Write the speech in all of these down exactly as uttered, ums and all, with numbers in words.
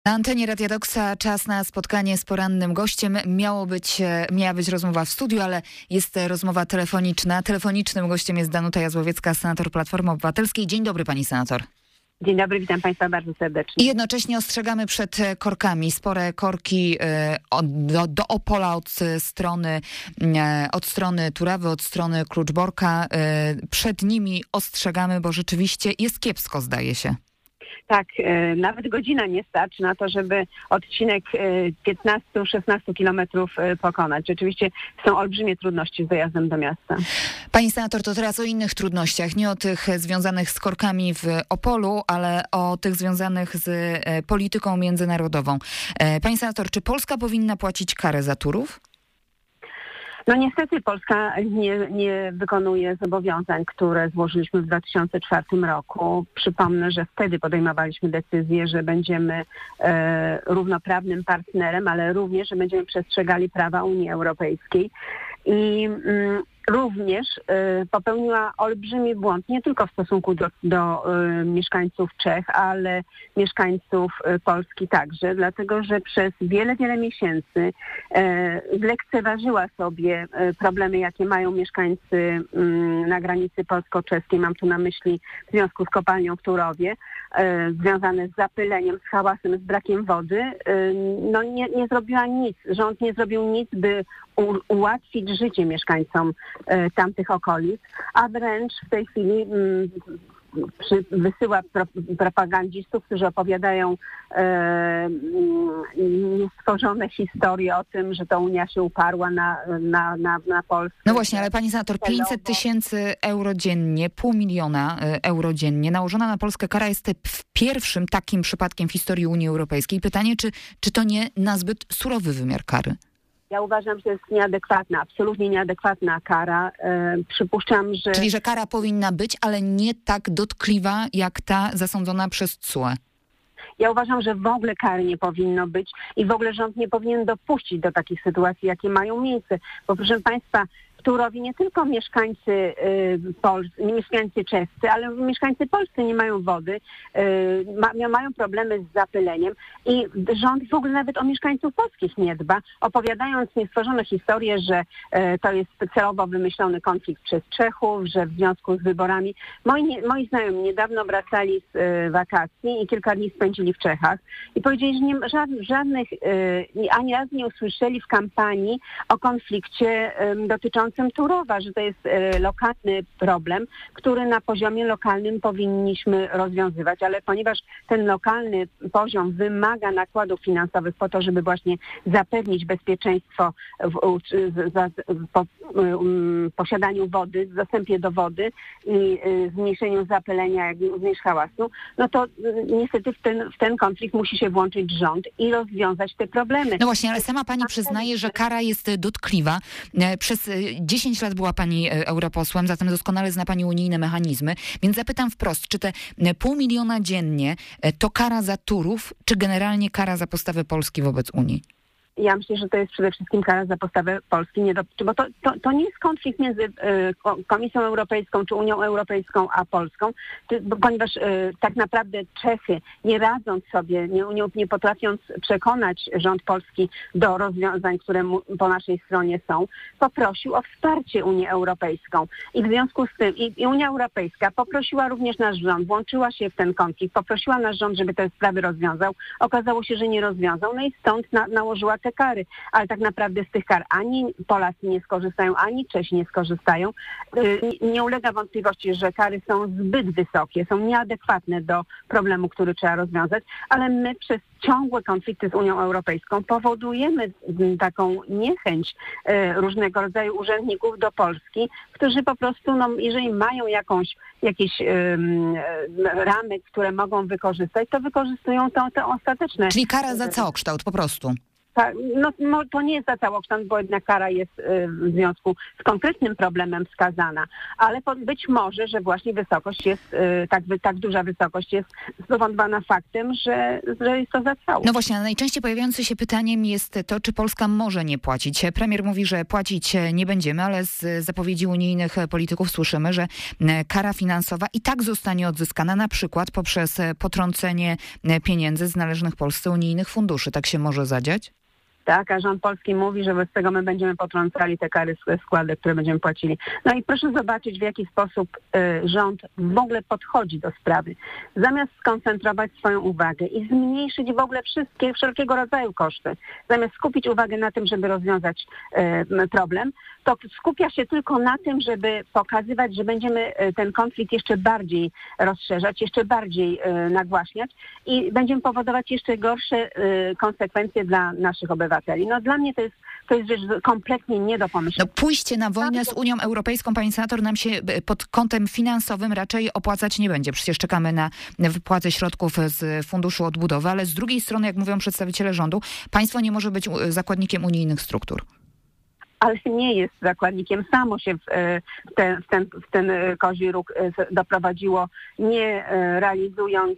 Na antenie Radia Doksa czas na spotkanie z porannym gościem. Miało być, miała być rozmowa w studiu, ale jest rozmowa telefoniczna. Telefonicznym gościem jest Danuta Jazłowiecka, senator Platformy Obywatelskiej. Dzień dobry, pani senator. Dzień dobry, witam państwa bardzo serdecznie. I jednocześnie ostrzegamy przed korkami. Spore korki do, do Opola od strony, od strony Turawy, od strony Kluczborka. Przed nimi ostrzegamy, bo rzeczywiście jest kiepsko, zdaje się. Tak, e, nawet godzina nie starczy na to, żeby odcinek e, piętnaście szesnaście kilometrów e, pokonać. Rzeczywiście są olbrzymie trudności z dojazdem do miasta. Pani senator, to teraz o innych trudnościach, nie o tych związanych z korkami w Opolu, ale o tych związanych z e, polityką międzynarodową. E, pani senator, czy Polska powinna płacić karę za Turów? No niestety Polska nie, nie wykonuje zobowiązań, które złożyliśmy w dwa tysiące czwartym roku. Przypomnę, że wtedy podejmowaliśmy decyzję, że będziemy e, równoprawnym partnerem, ale również, że będziemy przestrzegali prawa Unii Europejskiej. I mm, również y, popełniła olbrzymi błąd, nie tylko w stosunku do, do y, mieszkańców Czech, ale mieszkańców y, Polski także, dlatego że przez wiele, wiele miesięcy y, lekceważyła sobie y, problemy, jakie mają mieszkańcy y, na granicy polsko-czeskiej. Mam tu na myśli w związku z kopalnią w Turowie, y, związane z zapyleniem, z hałasem, z brakiem wody. Y, no nie, nie zrobiła nic, rząd nie zrobił nic, by u, ułatwić życie mieszkańcom tamtych okolic, a wręcz w tej chwili mm, przy, wysyła pro, propagandzistów, którzy opowiadają e, niestworzone historie o tym, że to Unia się uparła na, na, na, na Polskę. No właśnie, ale pani senator, pięćset tysięcy euro dziennie, pół miliona euro dziennie, nałożona na Polskę kara jest pierwszym takim przypadkiem w historii Unii Europejskiej. Pytanie, czy, czy to nie nazbyt surowy wymiar kary? Ja uważam, że to jest nieadekwatna, absolutnie nieadekwatna kara. E, przypuszczam, że... Czyli, że kara powinna być, ale nie tak dotkliwa, jak ta zasądzona przez C U E. Ja uważam, że w ogóle kary nie powinno być i w ogóle rząd nie powinien dopuścić do takich sytuacji, jakie mają miejsce. Bo proszę państwa, w Turowie nie tylko mieszkańcy y, Pol- nie mieszkańcy czescy, ale mieszkańcy polscy nie mają wody, y, ma, mają problemy z zapyleniem i rząd w ogóle nawet o mieszkańców polskich nie dba, opowiadając niestworzone historie, że y, to jest celowo wymyślony konflikt przez Czechów, że w związku z wyborami. Moi, nie, moi znajomi niedawno wracali z y, wakacji i kilka dni spędzili w Czechach i powiedzieli, że nie, żad, żadnych, y, ani razu nie usłyszeli w kampanii o konflikcie y, dotyczącym Turowa, że to jest e, lokalny problem, który na poziomie lokalnym powinniśmy rozwiązywać, ale ponieważ ten lokalny poziom wymaga nakładów finansowych po to, żeby właśnie zapewnić bezpieczeństwo w, w, za, po, um, posiadaniu wody, w dostępie do wody i y, zmniejszeniu zapylenia, jak również hałasu, no to y, niestety w ten, w ten konflikt musi się włączyć rząd i rozwiązać te problemy. No właśnie, ale sama pani przyznaje, że kara jest dotkliwa. Przez dziesięć lat była pani europosłem, zatem doskonale zna pani unijne mechanizmy, więc zapytam wprost, czy te pół miliona dziennie to kara za Turów, czy generalnie kara za postawę Polski wobec Unii? Ja myślę, że to jest przede wszystkim kara za postawę Polski, nie do, bo to, to, to nie jest konflikt między y, Komisją Europejską czy Unią Europejską a Polską, ty, bo, ponieważ y, tak naprawdę Czechy, nie radząc sobie, nie, nie, nie potrafiąc przekonać rząd polski do rozwiązań, które mu, po naszej stronie są, poprosił o wsparcie Unię Europejską. I w związku z tym i, i Unia Europejska poprosiła również nasz rząd, włączyła się w ten konflikt, poprosiła nasz rząd, żeby te sprawy rozwiązał. Okazało się, że nie rozwiązał, no i stąd na, nałożyła te kary, ale tak naprawdę z tych kar ani Polacy nie skorzystają, ani Czesi nie skorzystają. Nie ulega wątpliwości, że kary są zbyt wysokie, są nieadekwatne do problemu, który trzeba rozwiązać, ale my przez ciągłe konflikty z Unią Europejską powodujemy taką niechęć różnego rodzaju urzędników do Polski, którzy po prostu, no, jeżeli mają jakąś, jakieś um, ramy, które mogą wykorzystać, to wykorzystują to, to ostateczne. Czyli kara za całokształt po prostu. Ta, no, no, to nie jest za całokształt, bo jednak kara jest y, w związku z konkretnym problemem wskazana, ale po, być może, że właśnie wysokość jest, y, tak, tak duża wysokość jest spowodowana faktem, że, że jest to za całość. No właśnie, najczęściej pojawiającym się pytaniem jest to, czy Polska może nie płacić. Premier mówi, że płacić nie będziemy, ale z zapowiedzi unijnych polityków słyszymy, że kara finansowa i tak zostanie odzyskana, na przykład poprzez potrącenie pieniędzy z należnych Polsce unijnych funduszy. Tak się może zadziać? Tak, a rząd polski mówi, że wobec tego my będziemy potrącali te kary składek, które będziemy płacili. No i proszę zobaczyć, w jaki sposób y, rząd w ogóle podchodzi do sprawy. Zamiast skoncentrować swoją uwagę i zmniejszyć w ogóle wszystkie, wszelkiego rodzaju koszty, zamiast skupić uwagę na tym, żeby rozwiązać y, problem, to skupia się tylko na tym, żeby pokazywać, że będziemy ten konflikt jeszcze bardziej rozszerzać, jeszcze bardziej y, nagłaśniać i będziemy powodować jeszcze gorsze y, konsekwencje dla naszych obywateli. No dla mnie to jest, to jest rzecz kompletnie nie do pomyślenia. No pójście na wojnę z Unią Europejską, pani senator, nam się pod kątem finansowym raczej opłacać nie będzie. Przecież czekamy na wypłatę środków z Funduszu Odbudowy, ale z drugiej strony, jak mówią przedstawiciele rządu, państwo nie może być zakładnikiem unijnych struktur. Ale nie jest zakładnikiem. Samo się w ten, w ten, w ten kozi róg doprowadziło, nie realizując,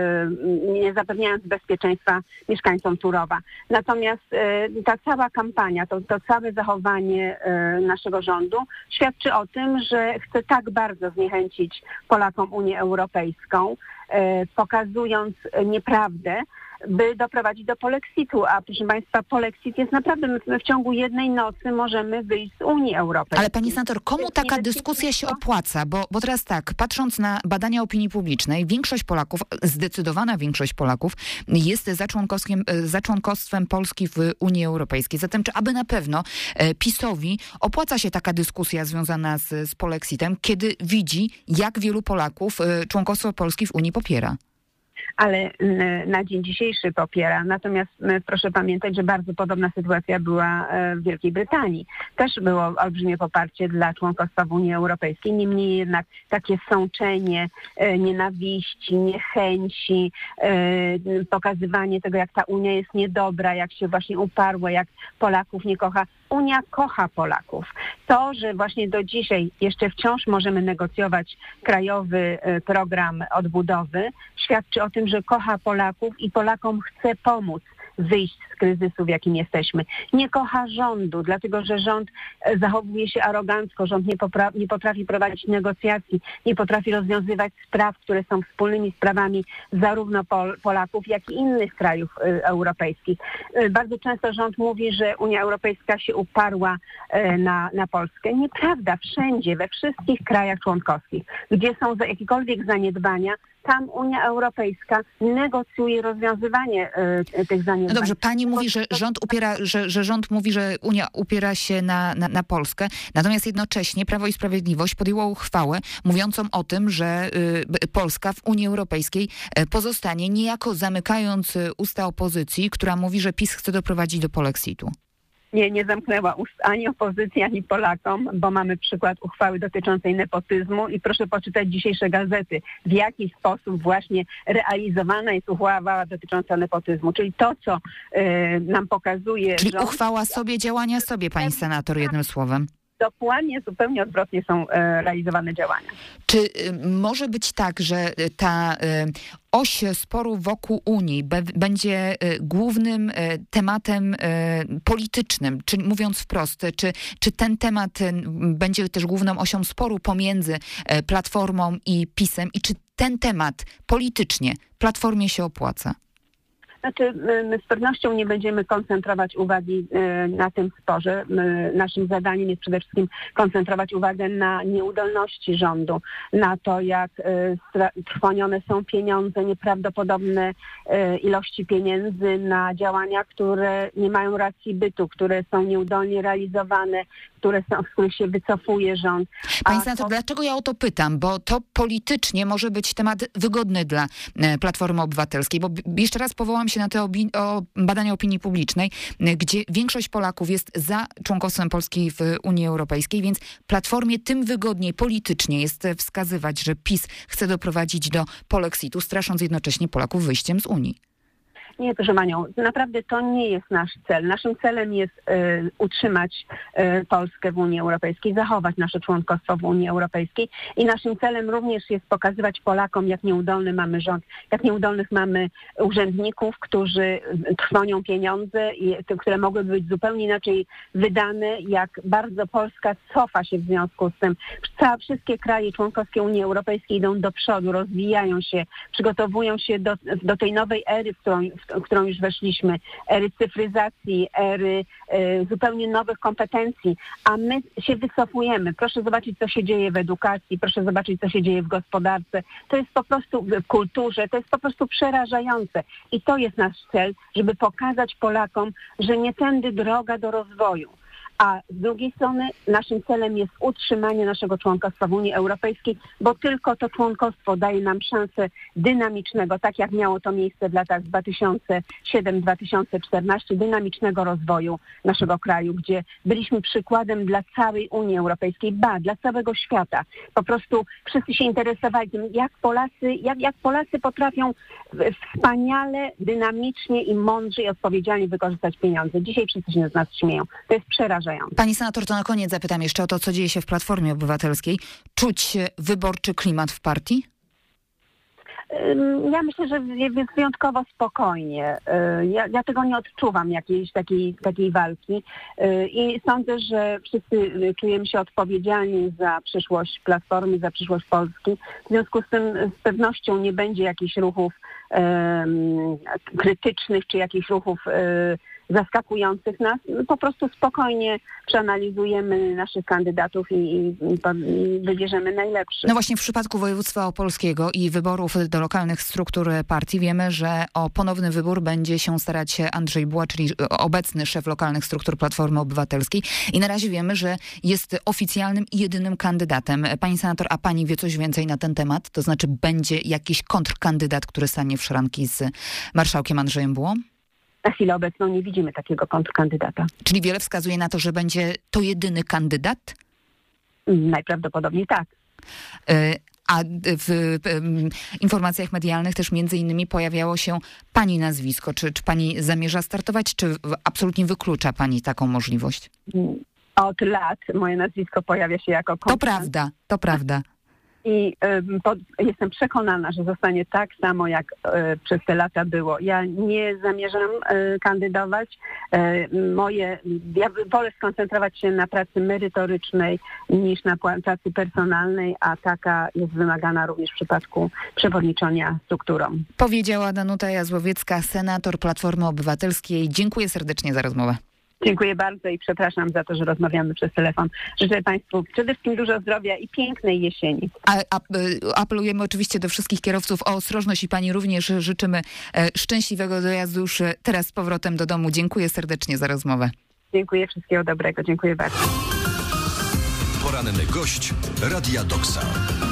nie zapewniając bezpieczeństwa mieszkańcom Turowa. Natomiast ta cała kampania, to, to całe zachowanie naszego rządu świadczy o tym, że chce tak bardzo zniechęcić Polakom Unię Europejską, pokazując nieprawdę, by doprowadzić do polexitu. A proszę państwa, polexit jest naprawdę, my w ciągu jednej nocy możemy wyjść z Unii Europejskiej. Ale pani senator, komu taka dyskusja się opłaca? Bo, bo teraz tak, patrząc na badania opinii publicznej, większość Polaków, zdecydowana większość Polaków jest za, członkowskim, za członkostwem Polski w Unii Europejskiej. Zatem czy aby na pewno PiS-owi opłaca się taka dyskusja związana z, z polexitem, kiedy widzi, jak wielu Polaków członkostwo Polski w Unii popiera? Ale na dzień dzisiejszy popiera. Natomiast proszę pamiętać, że bardzo podobna sytuacja była w Wielkiej Brytanii. Też było olbrzymie poparcie dla członkostwa w Unii Europejskiej. Niemniej jednak takie sączenie nienawiści, niechęci, pokazywanie tego, jak ta Unia jest niedobra, jak się właśnie uparła, jak Polaków nie kocha. Unia kocha Polaków. To, że właśnie do dzisiaj jeszcze wciąż możemy negocjować krajowy program odbudowy, świadczy o tym, że kocha Polaków i Polakom chce pomóc wyjść z kryzysu, w jakim jesteśmy. Nie kocha rządu, dlatego że rząd zachowuje się arogancko, rząd nie, popra- nie potrafi prowadzić negocjacji, nie potrafi rozwiązywać spraw, które są wspólnymi sprawami zarówno Pol- Polaków, jak i innych krajów y, europejskich. Y, bardzo często rząd mówi, że Unia Europejska się uparła y, na, na Polskę. Nieprawda, wszędzie, we wszystkich krajach członkowskich, gdzie są za jakiekolwiek zaniedbania, tam Unia Europejska negocjuje rozwiązywanie y, tych zaniedbań. No dobrze, pani mówi, że rząd upiera, że, że rząd mówi, że Unia upiera się na, na, na Polskę, natomiast jednocześnie Prawo i Sprawiedliwość podjęło uchwałę mówiącą o tym, że y, Polska w Unii Europejskiej pozostanie, niejako zamykając usta opozycji, która mówi, że PiS chce doprowadzić do polexitu. Nie, nie zamknęła ust ani opozycji, ani Polakom, bo mamy przykład uchwały dotyczącej nepotyzmu i proszę poczytać dzisiejsze gazety, w jaki sposób właśnie realizowana jest uchwała dotycząca nepotyzmu. Czyli to, co y, nam pokazuje... Czyli rząd, uchwała sobie, działania sobie, pani senator, jednym słowem. Dokładnie, zupełnie odwrotnie są e, realizowane działania. Czy y, może być tak, że ta y, oś sporu wokół Unii be, będzie y, głównym y, tematem y, politycznym? Czy mówiąc wprost, czy, czy ten temat y, będzie też główną osią sporu pomiędzy y, Platformą i PiS-em i czy ten temat politycznie Platformie się opłaca? Znaczy, my z pewnością nie będziemy koncentrować uwagi na tym sporze. My, naszym zadaniem jest przede wszystkim koncentrować uwagę na nieudolności rządu, na to, jak trwonione są pieniądze, nieprawdopodobne ilości pieniędzy na działania, które nie mają racji bytu, które są nieudolnie realizowane, które są, z których się wycofuje rząd. Pani senator, to... dlaczego ja o to pytam? Bo to politycznie może być temat wygodny dla Platformy Obywatelskiej, bo jeszcze raz powołam się na te obi- o badania opinii publicznej, gdzie większość Polaków jest za członkostwem Polski w Unii Europejskiej, więc Platformie tym wygodniej politycznie jest wskazywać, że PiS chce doprowadzić do polexitu, strasząc jednocześnie Polaków wyjściem z Unii. Nie, proszę Panią, naprawdę to nie jest nasz cel. Naszym celem jest y, utrzymać y, Polskę w Unii Europejskiej, zachować nasze członkostwo w Unii Europejskiej i naszym celem również jest pokazywać Polakom, jak nieudolny mamy rząd, jak nieudolnych mamy urzędników, którzy trwonią pieniądze, i, które mogłyby być zupełnie inaczej wydane, jak bardzo Polska cofa się w związku z tym. Całe, wszystkie kraje członkowskie Unii Europejskiej idą do przodu, rozwijają się, przygotowują się do, do tej nowej ery, w którą, w którą już weszliśmy, ery cyfryzacji, ery e, zupełnie nowych kompetencji, a my się wycofujemy. Proszę zobaczyć, co się dzieje w edukacji, proszę zobaczyć, co się dzieje w gospodarce. To jest po prostu w kulturze, to jest po prostu przerażające. I to jest nasz cel, żeby pokazać Polakom, że nie tędy droga do rozwoju. A z drugiej strony naszym celem jest utrzymanie naszego członkostwa w Unii Europejskiej, bo tylko to członkostwo daje nam szansę dynamicznego, tak jak miało to miejsce w latach dwa tysiące siódmy do dwa tysiące czternastego, dynamicznego rozwoju naszego kraju, gdzie byliśmy przykładem dla całej Unii Europejskiej, ba, dla całego świata. Po prostu wszyscy się interesowali tym, jak Polacy, jak, jak Polacy potrafią wspaniale, dynamicznie i mądrze i odpowiedzialnie wykorzystać pieniądze. Dzisiaj wszyscy się z nas śmieją. To jest przerażające. Pani senator, to na koniec zapytam jeszcze o to, co dzieje się w Platformie Obywatelskiej. Czuć wyborczy klimat w partii? Ja myślę, że jest wyjątkowo spokojnie. Ja, ja tego nie odczuwam, jakiejś takiej, takiej walki i sądzę, że wszyscy czujemy się odpowiedzialni za przyszłość Platformy, za przyszłość Polski. W związku z tym z pewnością nie będzie jakichś ruchów um, krytycznych czy jakichś ruchów um, zaskakujących nas. Po prostu spokojnie przeanalizujemy naszych kandydatów i, i, i wybierzemy najlepszych. No właśnie w przypadku województwa opolskiego i wyborów do lokalnych struktur partii wiemy, że o ponowny wybór będzie się starać Andrzej Buła, czyli obecny szef lokalnych struktur Platformy Obywatelskiej. I na razie wiemy, że jest oficjalnym i jedynym kandydatem. Pani senator, a pani wie coś więcej na ten temat? To znaczy będzie jakiś kontrkandydat, który stanie w szranki z marszałkiem Andrzejem Bułą? Na chwilę obecną nie widzimy takiego kontrkandydata. Czyli wiele wskazuje na to, że będzie to jedyny kandydat? Najprawdopodobniej tak. A w informacjach medialnych też między innymi pojawiało się pani nazwisko. Czy, czy pani zamierza startować, czy absolutnie wyklucza pani taką możliwość? Od lat moje nazwisko pojawia się jako kontrkandydata. To prawda, to prawda. I y, po, jestem przekonana, że zostanie tak samo, jak y, przez te lata było. Ja nie zamierzam y, kandydować. Y, moje, ja wolę skoncentrować się na pracy merytorycznej niż na pracy personalnej, a taka jest wymagana również w przypadku przewodniczenia strukturą. Powiedziała Danuta Jazłowiecka, senator Platformy Obywatelskiej. Dziękuję serdecznie za rozmowę. Dziękuję bardzo i przepraszam za to, że rozmawiamy przez telefon. Życzę Państwu przede wszystkim dużo zdrowia i pięknej jesieni. A, a, apelujemy oczywiście do wszystkich kierowców o ostrożność i pani również życzymy szczęśliwego dojazdu już teraz z powrotem do domu. Dziękuję serdecznie za rozmowę. Dziękuję, wszystkiego dobrego. Dziękuję bardzo. Poranny gość Radia Doksa.